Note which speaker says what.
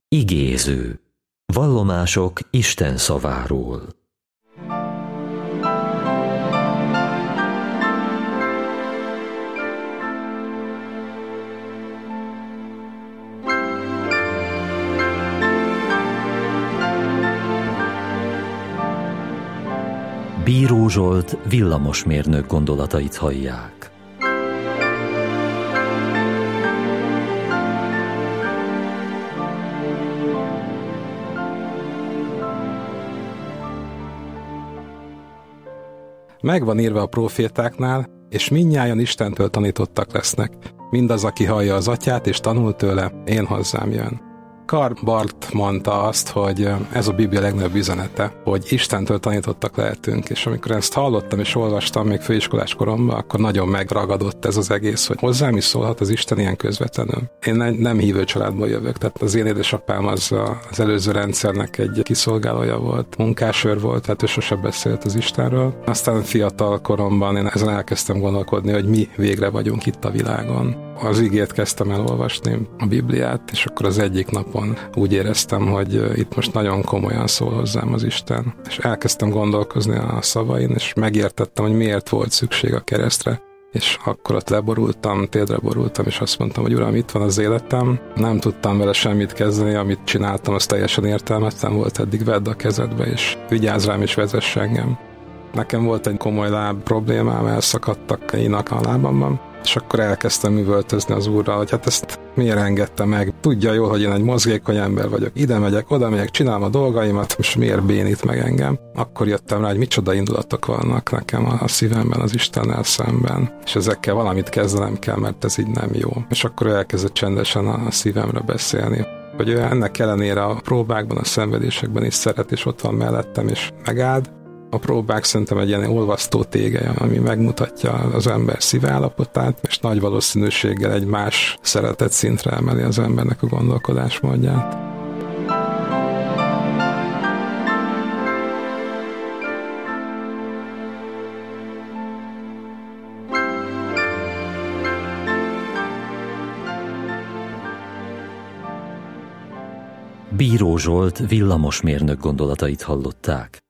Speaker 1: Igéző. Vallomások Isten szaváról. Bíró Zsolt villamosmérnök gondolatait hallják.
Speaker 2: Megvan írva a prófétáknál, és mindnyájan Istentől tanítottak lesznek. Mindaz, aki hallja az atyát és tanul tőle, én hozzám jön. Karl Barth mondta azt, hogy ez a Biblia legnagyobb üzenete, hogy Istentől tanítottak lehetünk, és amikor ezt hallottam és olvastam még főiskolás koromban, akkor nagyon megragadott ez az egész, hogy hozzám is szólhat az Isten ilyen közvetlenül. Én nem hívő családból jövök, tehát az én édesapám az előző rendszernek egy kiszolgálója volt, munkásőr volt, tehát ő sosem beszélt az Istenről. Aztán fiatal koromban én ezen elkezdtem gondolkodni, hogy mi végre vagyunk itt a világon. Az igét kezdtem el olvasni, a Bibliát, és akkor az egyik napon úgy éreztem, hogy itt most nagyon komolyan szól hozzám az Isten. És elkezdtem gondolkozni a szavain, és megértettem, hogy miért volt szükség a keresztre. És akkor ott leborultam, térdre borultam, és azt mondtam, hogy Uram, itt van az életem, nem tudtam vele semmit kezdeni, amit csináltam, az teljesen értelmetlen volt, eddig vedd a kezedbe, és vigyázz rám, és vezess engem. Nekem volt egy komoly láb problémám, elszakadtak inak a lábamban, és akkor elkezdtem üvöltözni az Úrral, hogy hát ezt miért engedte meg. Tudja jól, hogy én egy mozgékony ember vagyok. Ide megyek, oda megyek, csinálom a dolgaimat, és miért bénít meg engem. Akkor jöttem rá, hogy micsoda indulatok vannak nekem a szívemben az Istennel szemben. És ezekkel valamit kezdenem kell, mert ez így nem jó. És akkor elkezdett csendesen a szívemre beszélni. Hogy ő ennek ellenére a próbákban, a szenvedésekben is szeret, és ott van mellettem, és megáld. A próbák szerintem egy ilyen olvasztó tége, ami megmutatja az ember szívállapotát, és nagy valószínűséggel egy más szeretet szintre emeli az embernek a gondolkodásmódját.
Speaker 1: Bíró Zsolt villamosmérnök gondolatait hallották.